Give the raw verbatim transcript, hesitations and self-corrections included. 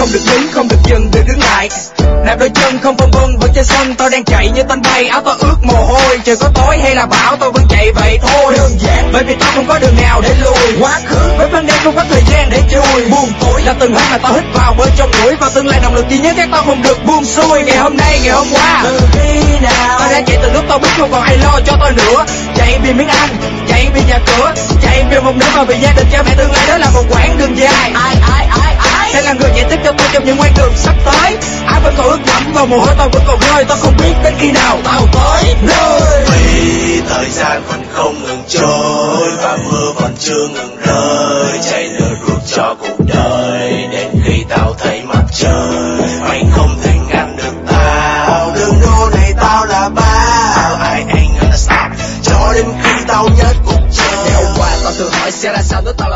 không được đứng, không được dừng, đừng đứng lại. Đạp đôi chân không phân vân vẫn trên sân, tôi đang chạy như tên bay, áo tôi ướt mồ hôi. Trời có tối hay là bão tôi vẫn chạy vậy thôi. Đơn giản bởi vì tao không có đường nào để lùi. Quá khứ với vấn đề không có thời gian để chui. Buồn tối là từng hôm mà tao hít vào bên trong mũi, và tương lai động lực duy nhất các tao không được buông xuôi. Ngày hôm nay, ngày hôm qua, từ khi nào tao đã chạy từ lúc tao biết không còn ai lo cho tôi nữa. Chạy vì miếng ăn, chạy vì nhà cửa, chạy vì một đứa và vì gia đình cha mẹ tương lai, đó là một quãng đường dài. Ai ai ai ai sẽ là người giải thích cho tôi trong những quãng đường sắp tới. Ai vẫn còn ướt đẫm và mồ hôi tôi vẫn còn rơi, tôi không biết đến khi nào tao tới nơi. Vì thời gian vẫn không ngừng trôi và mưa vẫn chưa ngừng rơi, chạy lừa ruột cho cuộc đời đến khi tao thấy mặt trời. Mày không thể ngăn được tao, đường đua này tao là bao. I ain't gonna stop cho đến khi tao nhất cuộc chơi. Ngày hôm qua tao tự hỏi sẽ là sao nếu tao